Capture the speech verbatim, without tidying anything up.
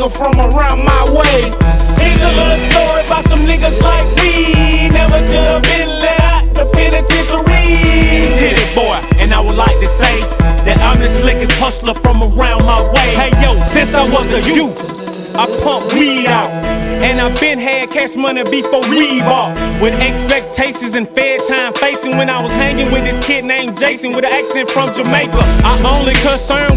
nigga from around my way. Here's a little story about some niggas like me. Never should've been let out the penitentiary. Did it, boy, and I would like to say that I'm the slickest hustler from around my way. Hey yo, since I was a youth, I pump weed out, and I been had cash money before Reebok. With expectations and fair time facing when I was hanging with this kid named Jason with an accent from Jamaica. I only concern